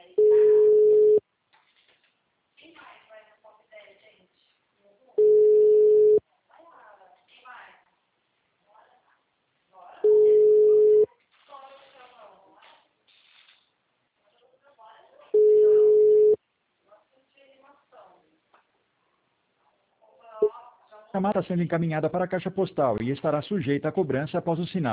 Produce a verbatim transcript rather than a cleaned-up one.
A chamada está sendo encaminhada para a caixa postal e estará sujeita a cobrança após o sinal.